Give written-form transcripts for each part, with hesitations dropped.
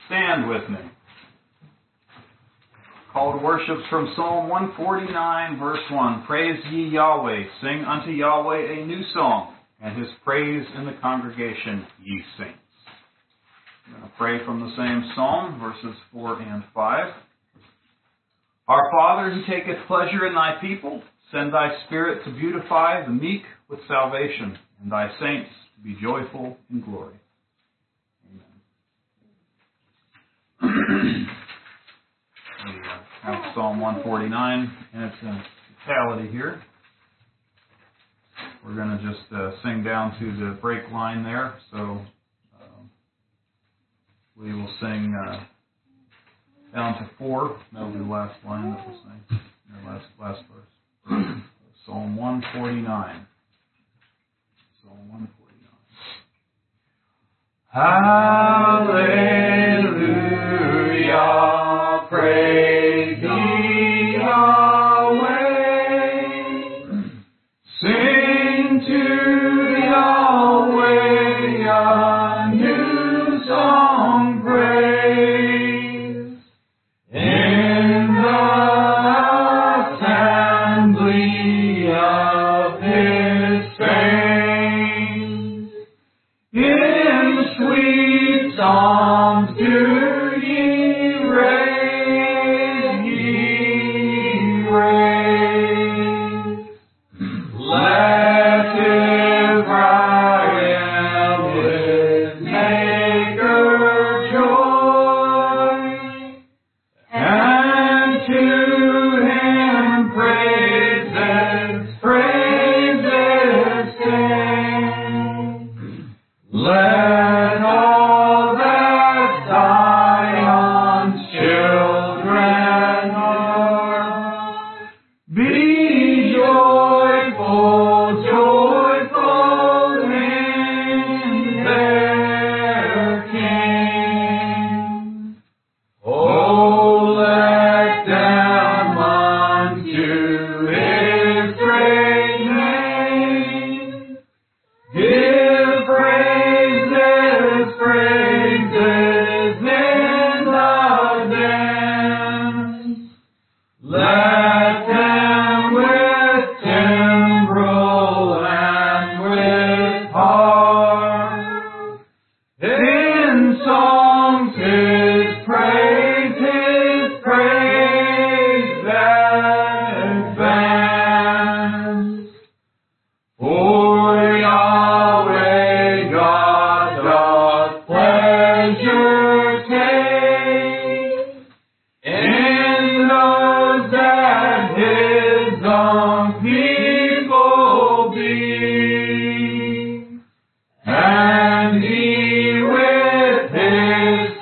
Stand with me. Call to worship's from Psalm 149, verse 1. Praise ye Yahweh, sing unto Yahweh a new song, and his praise in the congregation ye saints. I'm going to pray from the same psalm, verses 4 and 5. Our Father, who taketh pleasure in thy people, send thy Spirit to beautify the meek with salvation, and thy saints to be joyful in glory. Amen. We have Psalm 149 in its totality here. We're going to just sing down to the break line there, so we will sing down to 4. That'll be the last line that we'll sing, last verse. Psalm 149. Psalm 149. Hallelujah, praise ye Yahweh. Sing to Yahweh a new song, praise. In the assembly of his saints, in sweet songs do ye raise, Let Israel his Maker joy, and to him praises sing. Let all that Zion's children are be joyful, joyful in their King. Oh, let them unto his great name give praises, praises in the dance. Let them with timbrel and with harp in songs his praise advance. For Yahweh God doth pleasure take in those that his own people be, and he with his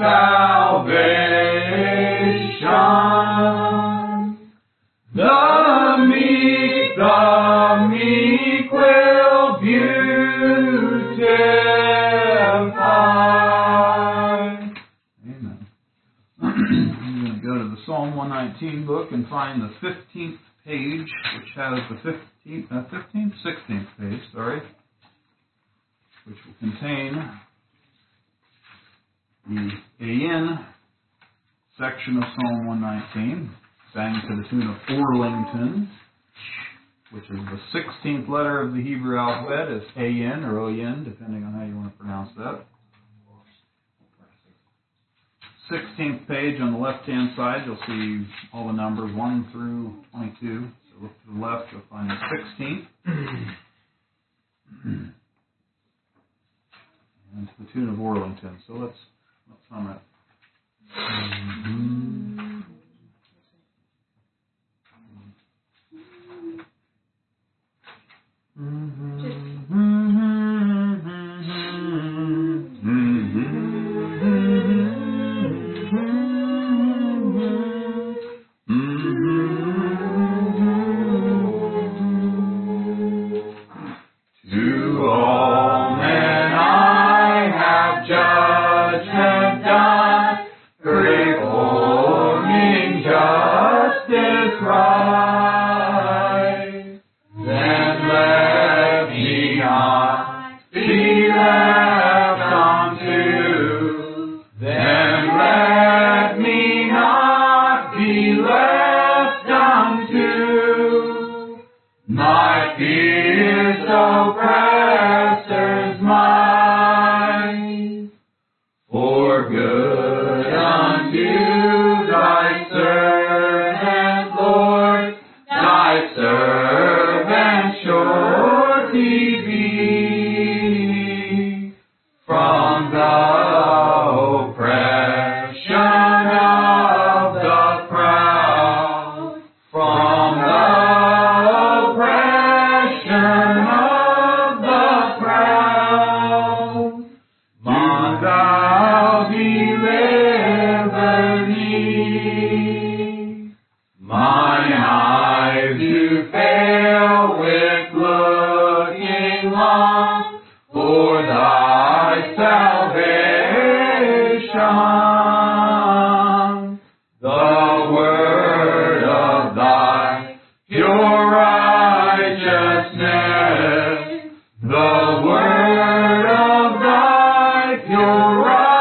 salvation the meek will beautify. Amen. I'm going to go to the Psalm 119 book and find the 15th page, which has the 16th page, which will contain the Ayin section of Psalm 119, sang to the tune of Orlington, which is the 16th letter of the Hebrew alphabet, is Ayin or Oyin, depending on how you want to pronounce that. 16th page on the left-hand side, you'll see all the numbers 1 through 22. So look to the left, you'll find the 16th. And to the tune of Orlington. So let's hum it. To all men I have judgment done, performing justice right. Then let me for good unto thy servant, Lord, thy servant surely be from the oppression of the proud, from the oppression of the proud. Mount thou deliver me. Mine eyes do fail with looking long for thy salvation. The word of thy pure righteousness, the word of thy pure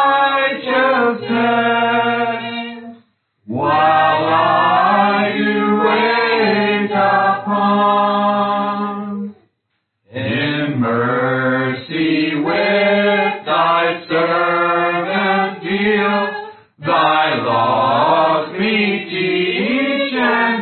righteousness, while I do wait upon. In mercy with thy servant deal, thy laws me teach and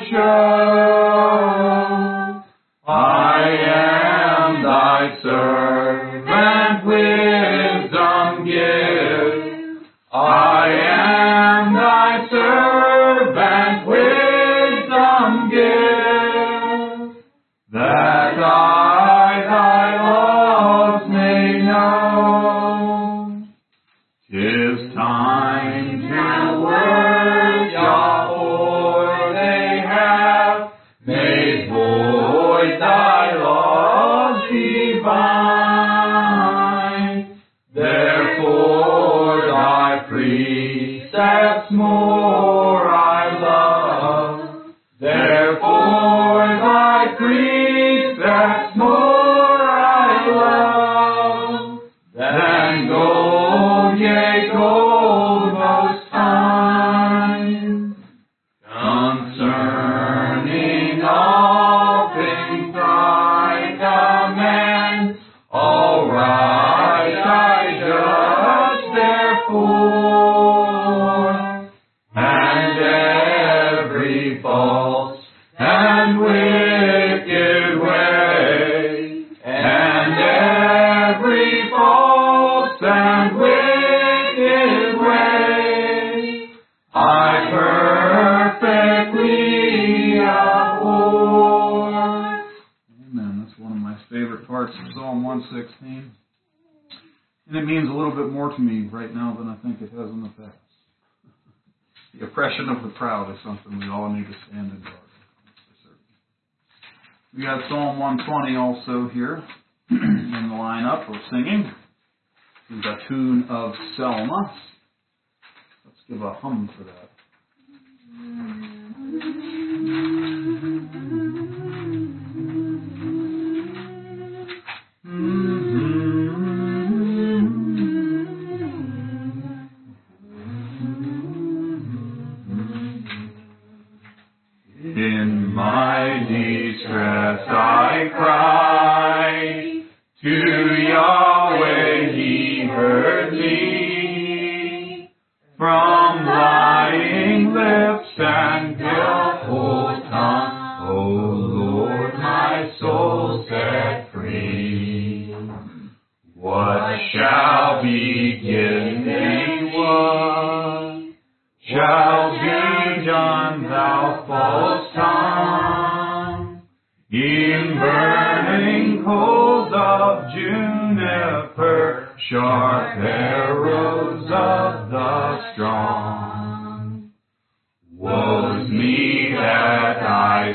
show. I am thy servant, wisdom give. I am thy servant, wisdom give, that I thy laws may know. 'Tis time to work, Yahweh, they have made void thy laws divine. Therefore thy precepts more I love. Therefore thy precepts more I love than gold, yea, gold most fine. Concerning all things thy commands, all right I judge therefore, and every false and wicked way, and every false and wicked way, I perfectly abhor. Amen. That's one of my favorite parts of Psalm 116. And it means a little bit more to me right now than I think it has in the past. The oppression of the proud is something we all need to stand and guard. That's for certain. We got Psalm 120 also here in the lineup of singing. We've got Tune of Selma. Let's give a hum for that. In my distress I cried to Yahweh, He heard me. From lying lips and pilful tongue, O Lord, my soul set free. What shall begin thee? What shall be done, thou false tongue? In burning coals of juniper, sharp arrows of the strong. Woe's me that I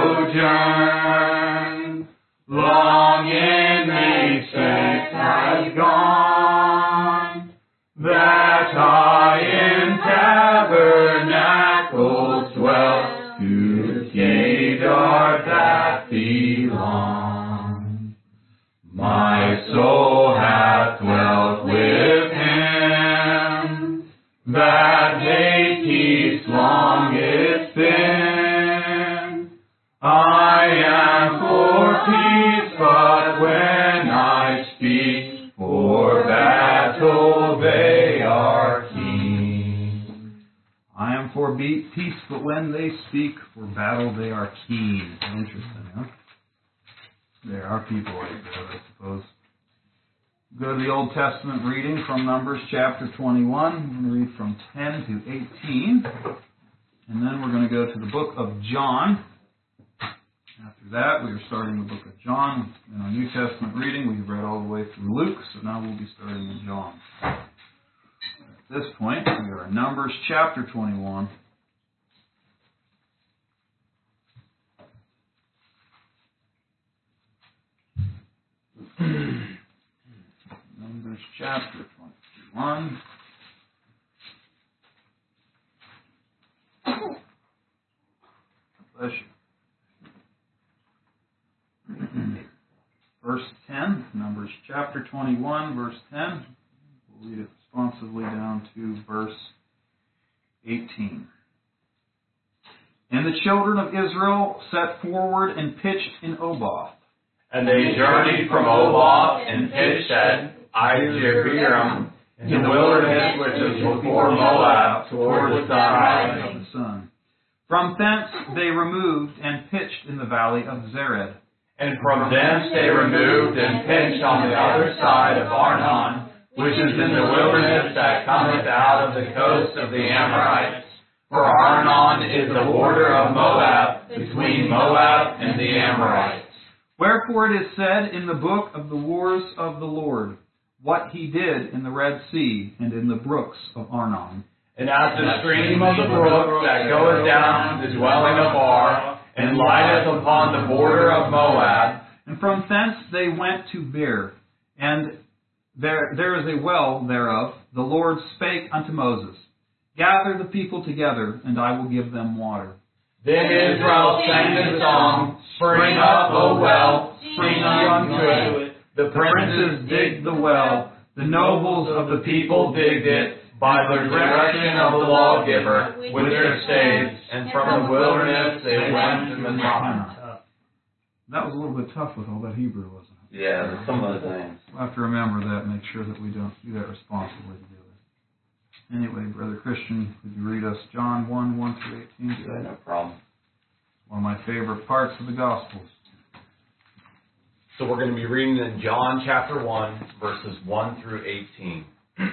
sojourn long in a sect has gone, that I in tabernacles dwell, to Kedar that belong. My soul hath dwelt with Him, that day peace long it's been. I am for peace, but when I speak, for battle they are for peace, but when they speak for battle, they are keen. Interesting, huh? There are people like that, I suppose. Go to the Old Testament reading from Numbers chapter 21. We're going to read from 10 to 18. And then we're going to go to the book of John. After that, we are starting the book of John. In our New Testament reading, we've read all the way through Luke, so now we'll be starting in John. At this point, we are in Numbers chapter 21. Numbers chapter 21. Bless you. Verse 10, Numbers chapter 21, verse 10. We'll read it responsively down to verse 18. And the children of Israel set forward and pitched in Oboth. And they journeyed from Oboth and pitched at Ijearim in the wilderness which is before Moab, towards the rising of the sun. From thence they removed and pitched in the valley of Zered. And from thence they removed and pitched on the other side of Arnon, which is in the wilderness that cometh out of the coast of the Amorites. For Arnon is the border of Moab, between Moab and the Amorites. Wherefore it is said in the book of the wars of the Lord, what he did in the Red Sea and in the brooks of Arnon. And at the stream of the brook that goeth down to the dwelling of Ar, and lighteth upon the border of Moab. And from thence they went to Beer, and there is a well thereof. The Lord spake unto Moses, gather the people together, and I will give them water. Then Israel sang the song, Spring up, O well, spring ye unto it. The princes digged the well, the nobles of the people digged it, by the direction of the lawgiver, with their staves, and from the wilderness they went to Mizpah. That was a little bit tough with all that Hebrew, wasn't it? Yeah, some of the things. We'll have to remember that, make sure that we don't do that responsibly together. Anyway, Brother Christian, could you read us John 1, 1 through 18 today? Yeah, no problem. One of my favorite parts of the Gospels. So we're going to be reading in John chapter 1, verses 1 through 18.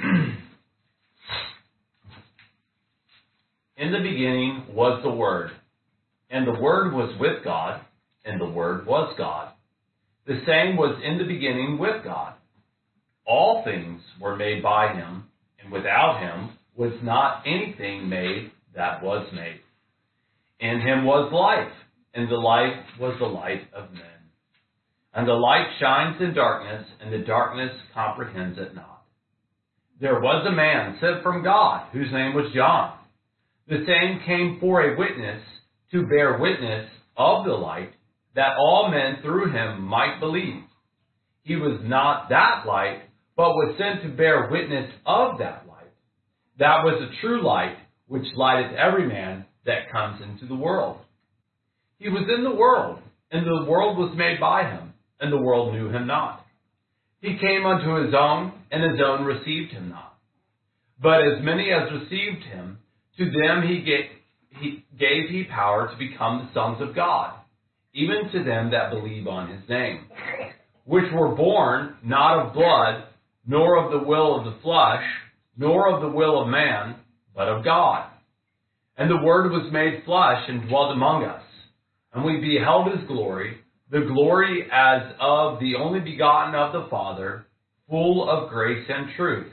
In the beginning was the Word, and the Word was with God, and the Word was God. The same was in the beginning with God. All things were made by him, and without him was not anything made that was made. In him was life, and the life was the light of men. And the light shines in darkness, and the darkness comprehends it not. There was a man sent from God, whose name was John. The same came for a witness, to bear witness of the light, that all men through him might believe. He was not that light, but was sent to bear witness of that light. That was the true light, which lighteth every man that comes into the world. He was in the world, and the world was made by him, and the world knew him not. He came unto his own, and his own received him not. But as many as received him, to them he gave power to become the sons of God, even to them that believe on his name, which were born not of blood, nor of the will of the flesh, nor of the will of man, but of God. And the Word was made flesh and dwelt among us, and we beheld his glory, the glory as of the only begotten of the Father, full of grace and truth.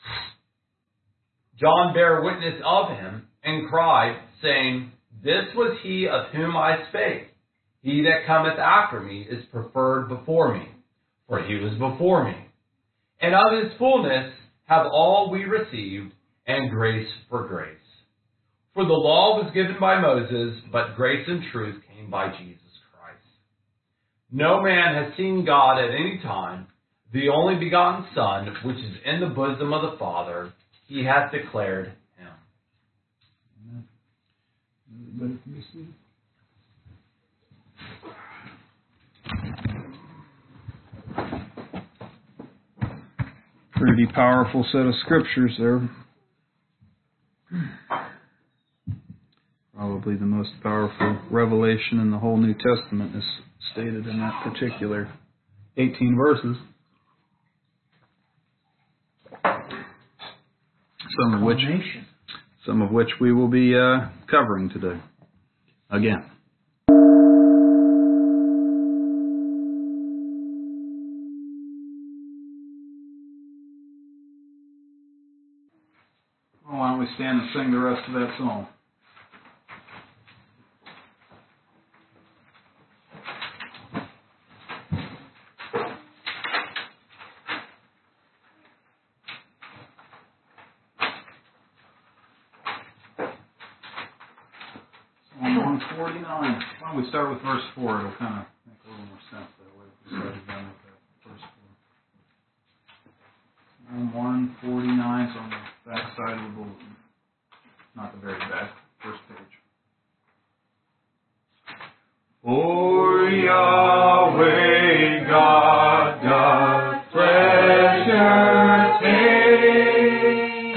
John bare witness of him, and cried, saying, This was he of whom I spake. He that cometh after me is preferred before me, for he was before me. And of his fullness have all we received, and grace for grace. For the law was given by Moses, but grace and truth came by Jesus Christ. No man has seen God at any time. The only begotten Son, which is in the bosom of the Father, he hath declared him. Amen. Everybody can be seated. Pretty powerful set of scriptures there. Probably the most powerful revelation in the whole New Testament is stated in that particular 18 verses. Some of which we will be covering today. Again. Well, why don't we stand and sing the rest of that song? Psalm 149. Why don't we start with verse 4? It'll kind of make a little more sense that way if we start again with that verse 4. Psalm 149 is on the back side of the bulletin. Not the very back, first page. For Yahweh God doth pleasure take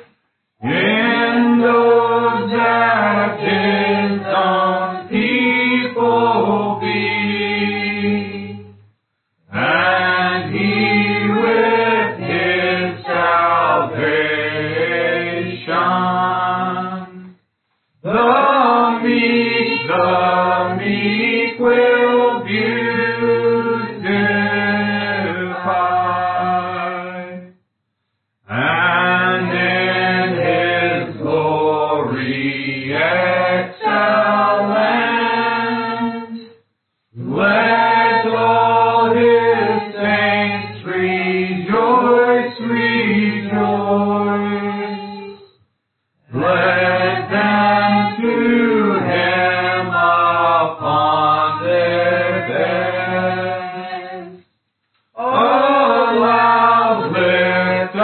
in those that his own people be, and he with his salvation the meek will beautify, and in his glory excellent, let all his saints rejoice, rejoice. Let them to him upon their beds aloud lift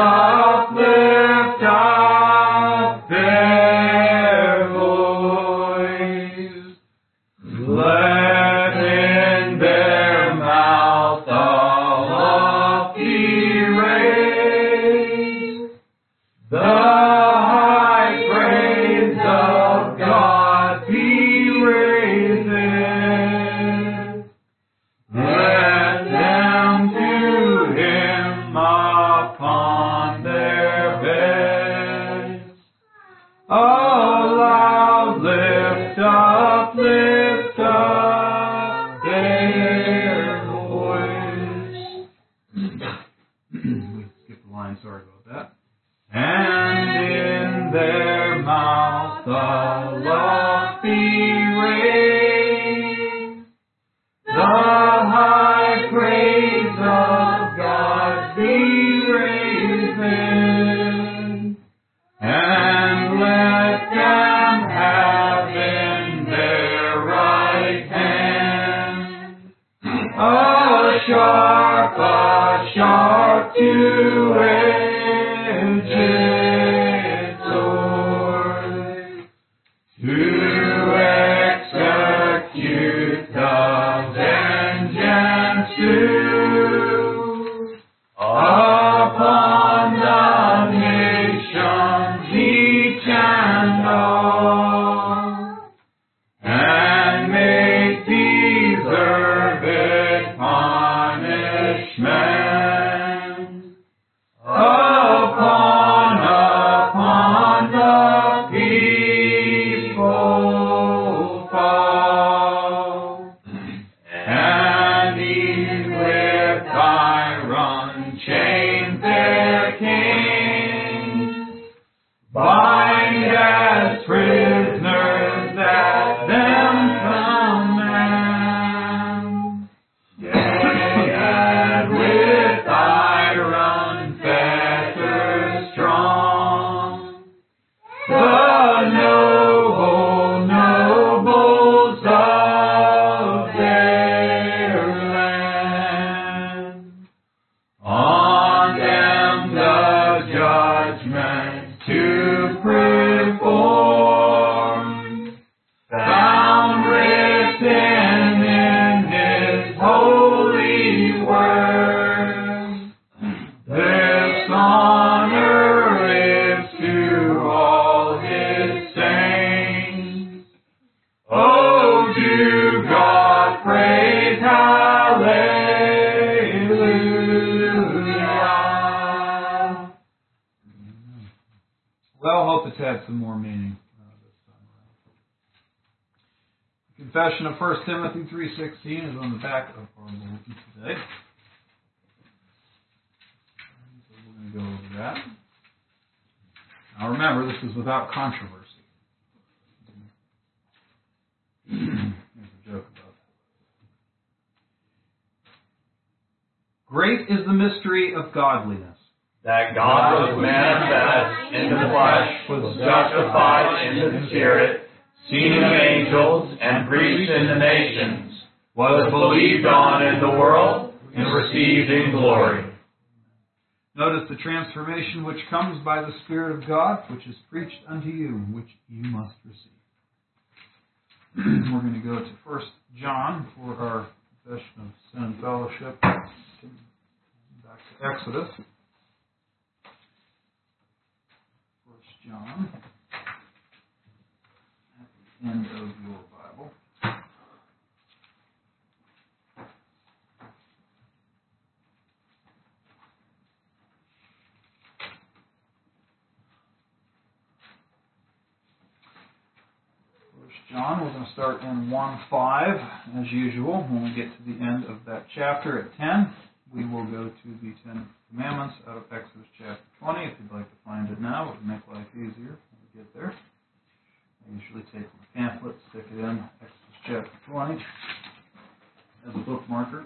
up their voice. Let in their mouth a lofty raise, the high praise of God be raised. Let them to him upon their beds aloud lift up their voice. We skipped the line, sorry about that. And in their mouth a lofty raise, the high praise of God be raised, and let them have in their right hand a sharp two-edged sword, to execute the vengeance due upon the nations each and all, and make deserved punishment upon hope it's had some more meaning this time around. The confession of 1 Timothy 3:16 is on the back of our bulletin today. So we're going to go over that. Now remember, this is without controversy. There's a joke about that. Great is the mystery of godliness. That God was manifest in the flesh, was justified in the Spirit, seen of angels, and preached in the nations, was believed on in the world, and received in glory. Notice the transformation which comes by the Spirit of God, which is preached unto you, which you must receive. We're going to go to 1 John for our confession of sin and fellowship. Back to Exodus. 1 John, at the end of your Bible. 1 John, we're going to start in 1:5 as usual. When we get to the end of that chapter at 10, we will go to the 10 Commandments out of Exodus chapter 20. If you'd like to find it now, it would make life easier when we get there. I usually take my pamphlet, stick it in Exodus chapter 20 as a bookmarker.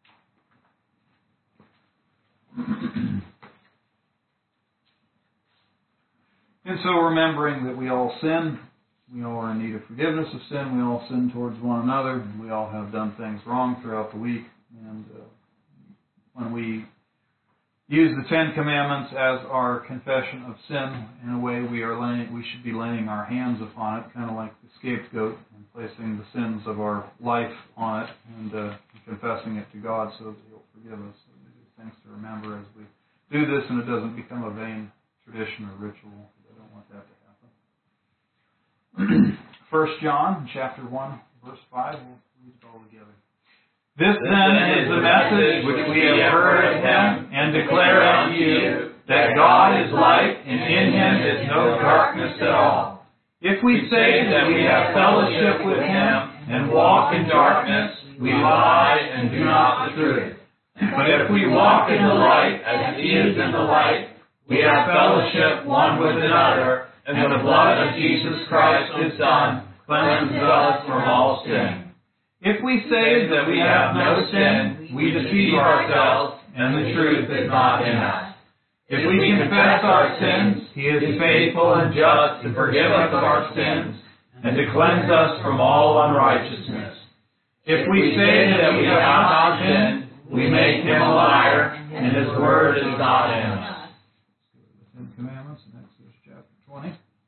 And so remembering that we all sin, we all are in need of forgiveness of sin, we all sin towards one another, we all have done things wrong throughout the week, and when we use the 10 Commandments as our confession of sin, in a way we should be laying our hands upon it, kind of like the scapegoat, and placing the sins of our life on it, and confessing it to God so that He'll forgive us. So these are things to remember as we do this, and it doesn't become a vain tradition or ritual. I don't want that to happen. 1 John chapter 1, verse 5, we'll read it all together. This then is the message which we have heard of Him and declare unto you, that God is light, and in Him is no darkness at all. If we say that we have fellowship with Him and walk in darkness, we lie and do not the truth. But if we walk in the light, as He is in the light, we have fellowship one with another, and the blood of Jesus Christ, His Son, cleanses us from all sin. If we say that we have no sin, we deceive ourselves, and the truth is not in us. If we confess our sins, He is faithful and just to forgive us of our sins, and to cleanse us from all unrighteousness. If we say that we have not sinned, we make Him a liar, and His word is not in us. The 10 Commandments in Exodus chapter 20.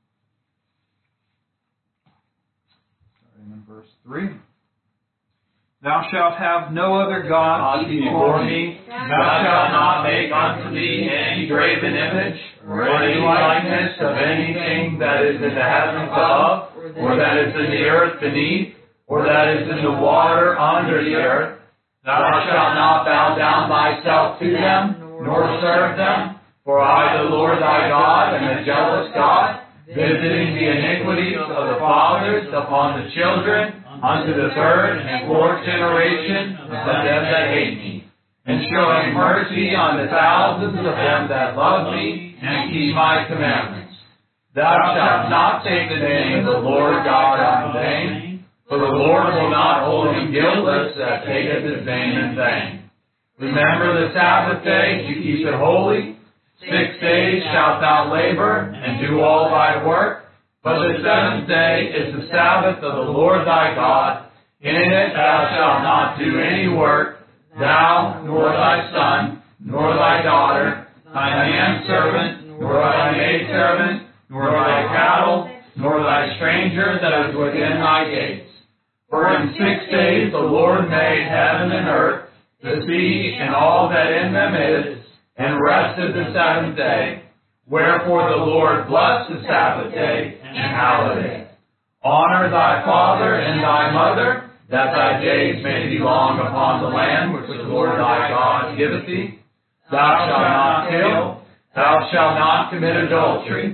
Starting in verse 3. Thou shalt have no other gods before me. Thou shalt not make unto thee any graven image, or any likeness of anything that is in the heavens above, or that is in the earth beneath, or that is in the water under the earth. Thou shalt not bow down thyself to them, nor serve them. For I, the Lord thy God, am a jealous God, visiting the iniquities of the fathers upon the children, unto the third and fourth generation of them that hate me, and showing mercy on the thousands of them that love me and keep my commandments. Thou shalt not take the name of the Lord God in vain, for the Lord will not hold him guiltless that taketh his name in vain. Remember the Sabbath day to keep it holy. 6 days shalt thou labor and do all thy work. But the seventh day is the Sabbath of the Lord thy God. In it thou shalt not do any work, thou, nor thy son, nor thy daughter, thy manservant, nor thy maidservant, nor thy cattle, nor thy stranger that is within thy gates. For in 6 days the Lord made heaven and earth, the sea, and all that in them is, and rested the seventh day. Wherefore the Lord blessed the Sabbath day, and hallowed it. Honor thy father and thy mother, that thy days may be long upon the land which the Lord thy God giveth thee. Thou shalt not kill. Thou shalt not commit adultery.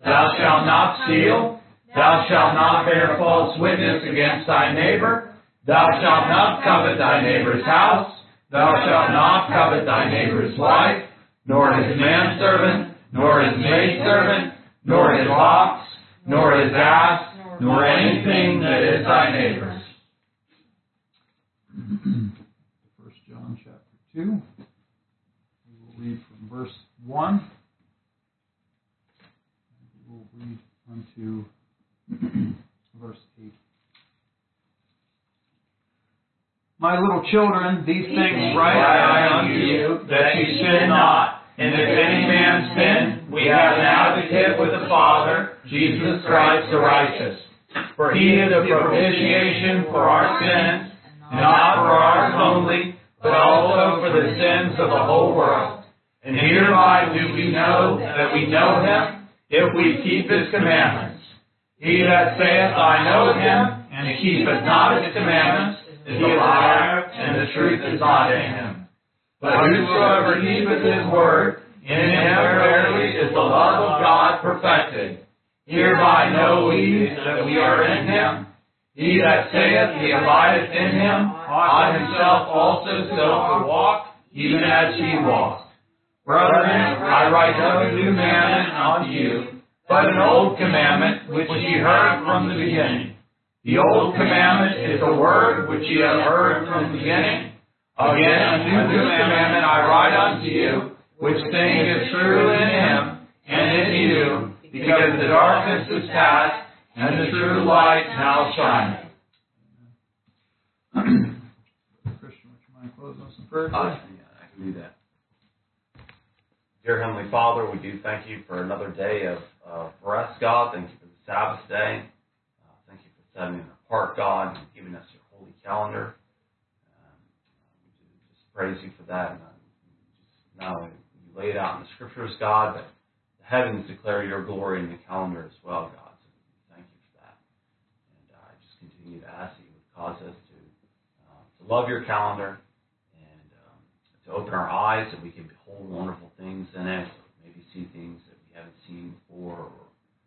Thou shalt not steal. Thou shalt not bear false witness against thy neighbor. Thou shalt not covet thy neighbor's house. Thou shalt not covet thy neighbor's wife, nor his manservant, nor his maidservant, nor his ox, nor his ass, nor anything that is thy neighbor's. 1 John chapter 2. We will read from verse 1. We will read unto verse 8. My little children, these things write I unto you, that ye sin not. And if any man sin, we have an advocate with the Father, Jesus Christ the righteous. For he is the propitiation for our sins, not for ours only, but also for the sins of the whole world. And hereby do we know that we know him, if we keep his commandments. He that saith, I know him, and keepeth not his commandments, is a liar, and the truth is not in him. But whosoever keepeth his word, in him verily is the love of God perfected. Hereby know we that we are in him. He that saith he abideth in him, ought himself also so to walk, even as he walked. Brethren, I write no new commandment unto you, but an old commandment which ye heard from the beginning. The old commandment is the word which ye have heard from the beginning. Again, a new commandment I write unto you, which thing is true in him and in you, because the darkness is past, and the true light now shineth. Christian, would you mind closing us in prayer? I can do that. Dear Heavenly Father, we do thank you for another day of rest, God. Thank you for the Sabbath day. Thank you for setting it apart, God, and giving us your holy calendar. We just praise you for that. And just not only you lay it out in the scriptures, God, but the heavens declare your glory in the calendar as well, God. So thank you for that. And I just continue to ask that you would cause us to love your calendar and to open our eyes that we can behold wonderful things in it, or maybe see things that we haven't seen before, or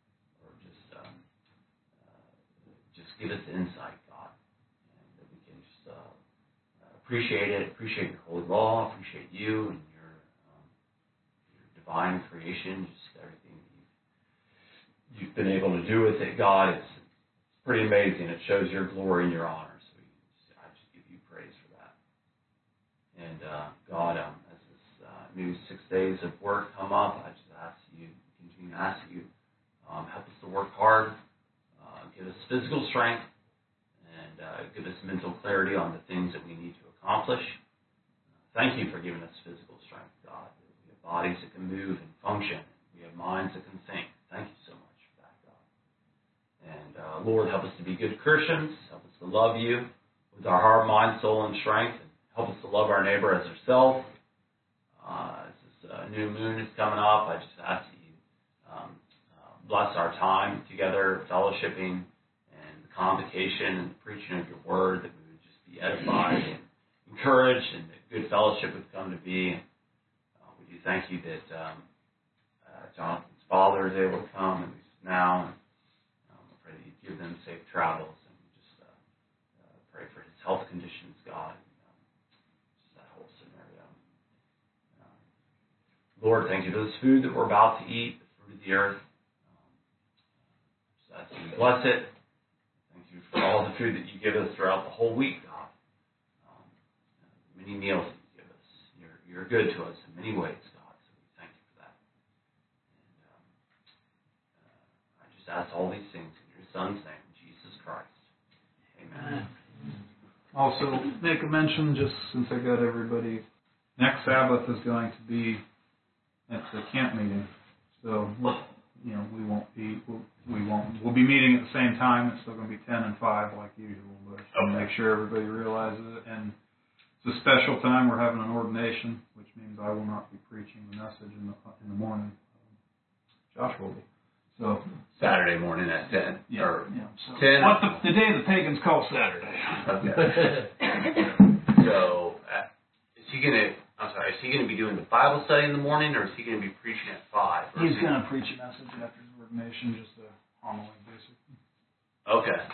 just give us insight, God, and that we can just appreciate it, appreciate your holy law, appreciate you and your divine creation, just everything that you've been able to do with it, God. It's pretty amazing. It shows your glory and your honor. So I just give you praise for that. And God, as this new 6 days of work come up, I just continue to ask you, help us to work hard. Give us physical strength, and give us mental clarity on the things that we need to accomplish. Thank you for giving us physical strength, God. We have bodies that can move and function. We have minds that can think. Thank you so much for that, God. And Lord, help us to be good Christians. Help us to love you with our heart, mind, soul, and strength. And help us to love our neighbor as ourselves. As this new moon is coming up, I just ask that you bless our time together, fellowshipping, and the convocation and the preaching of your word, that we would just be edified and encouraged, and that good fellowship would come to be. We do thank you that Jonathan's father is able to come, and now. I pray that you give them safe travels, and just pray for his health conditions, God, just that whole scenario. Lord, thank you for this food that we're about to eat, the fruit of the earth. Ask you to bless it. Thank you for all the food that you give us throughout the whole week, God. Many meals that you give us. You're good to us in many ways, God. So we thank you for that. And I just ask all these things in your Son's name, Jesus Christ. Amen. Also, make a mention, just since I got everybody, next Sabbath is going to be at the camp meeting. So, we'll be meeting at the same time. It's still going to be 10 and 5 like usual, but make sure everybody realizes it. And it's a special time. We're having an ordination, which means I will not be preaching the message in the morning. Josh will be. So Saturday morning at 10. So 10. What the day the pagans call Saturday. Okay. So is he going to be doing the Bible study in the morning, or is he going to be preaching at 5? He's going to preach a message after his information, just a homily, basically. Okay.